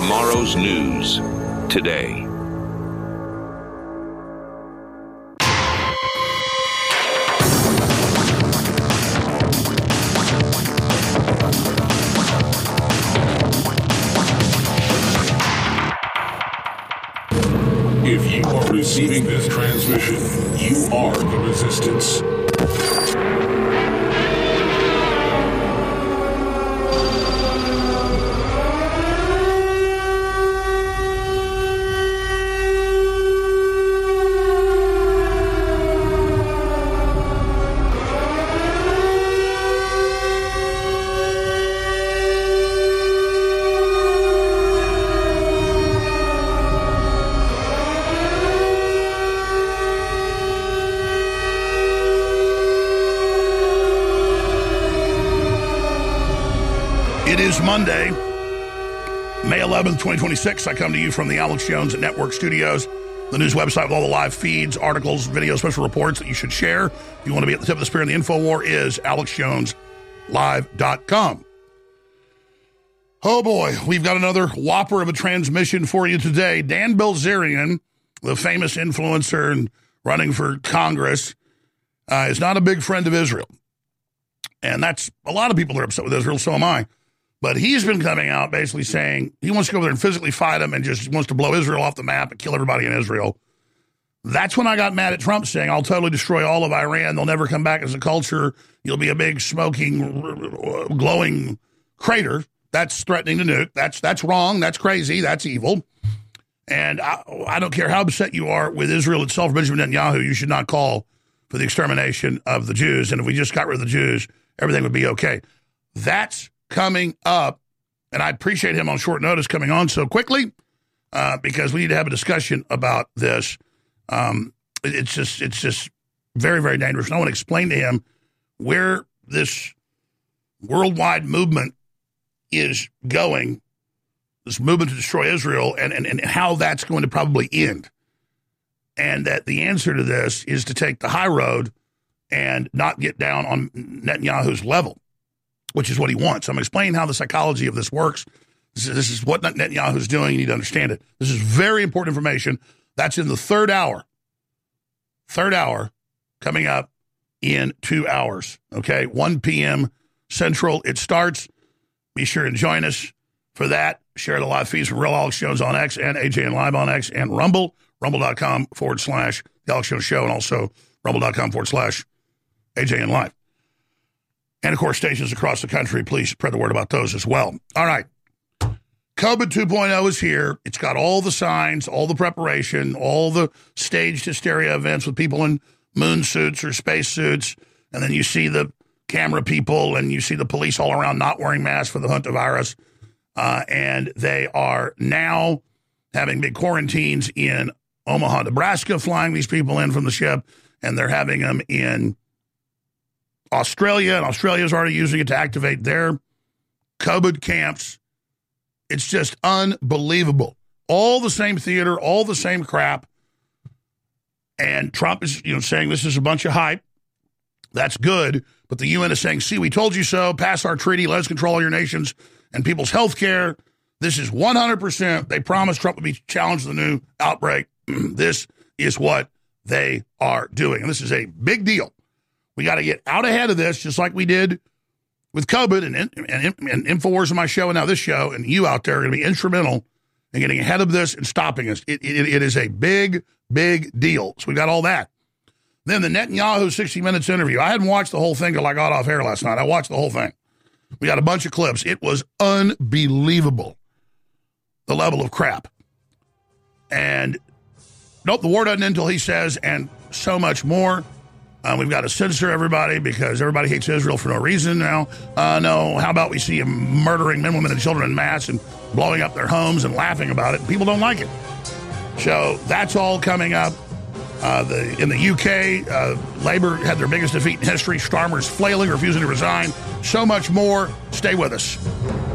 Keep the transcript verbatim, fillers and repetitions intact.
Tomorrow's news today. If you are receiving this transmission, you are the resistance. It is Monday, May eleventh, twenty twenty-six. I come to you from the Alex Jones Network Studios, the news website with all the live feeds, articles, videos, special reports that you should share. If you want to be at the tip of the spear in the info war, is alex jones live dot com. Oh boy, we've got another whopper of a transmission for you today. Dan Bilzerian, the famous influencer and running for Congress, uh, is not a big friend of Israel. And that's a lot of people are upset with Israel, so am I. But he's been coming out basically saying he wants to go over there and physically fight them and just wants to blow Israel off the map and kill everybody in Israel. That's when I got mad at Trump saying, I'll totally destroy all of Iran. They'll never come back as a culture. You'll be a big, smoking, glowing crater. That's threatening to nuke. That's that's wrong. That's crazy. That's evil. And I, I don't care how upset you are with Israel itself, Benjamin Netanyahu, you should not call for the extermination of the Jews. And if we just got rid of the Jews, everything would be okay. That's coming up, and I appreciate him on short notice coming on so quickly uh, because we need to have a discussion about this. Um, it, it's just it's just very, very dangerous. And I want to explain to him where this worldwide movement is going, this movement to destroy Israel, and, and, and how that's going to probably end. And that the answer to this is to take the high road and not get down on Netanyahu's level, which is what he wants. I'm explaining how the psychology of this works. This is, this is what Netanyahu's doing. You need to understand it. This is very important information. That's in the third hour. Third hour coming up in two hours. Okay, one p.m. Central. It starts. Be sure and join us for that. Share the live feeds from Real Alex Jones on X and A J N Live on X and Rumble. Rumble.com forward slash The Alex Jones Show, and also Rumble.com forward slash A J N Live. And, of course, stations across the country, please spread the word about those as well. All right. COVID two point oh is here. It's got all the signs, all the preparation, all the staged hysteria events with people in moon suits or space suits. And then you see the camera people and you see the police all around not wearing masks for the hantavirus. Uh, and they are now having big quarantines in Omaha, Nebraska, flying these people in from the ship. And they're having them in Australia, and Australia is already using it to activate their COVID camps. It's just unbelievable. All the same theater, all the same crap. And Trump is, you know, saying this is a bunch of hype. That's good. But the U N is saying, see, we told you so. Pass our treaty. Let us control all your nations and people's health care. This is one hundred percent. They promised Trump would be challenged with the new outbreak. This is what they are doing. And this is a big deal. We got to get out ahead of this, just like we did with COVID and, and, and InfoWars on my show and now this show, and you out there are going to be instrumental in getting ahead of this and stopping us. It, it, it is a big, big deal. So we got all that. Then the Netanyahu sixty minutes interview. I hadn't watched the whole thing until I got off air last night. I watched the whole thing. We got a bunch of clips. It was unbelievable, the level of crap. And nope, the war doesn't end until he says, and so much more. Uh, we've got to censor everybody because everybody hates Israel for no reason now. Uh, no, how about we see him murdering men, women, and children en masse and blowing up their homes and laughing about it? People don't like it. So that's all coming up. Uh, the, in the U K, uh, Labour had their biggest defeat in history. Starmer's flailing, refusing to resign. So much more. Stay with us.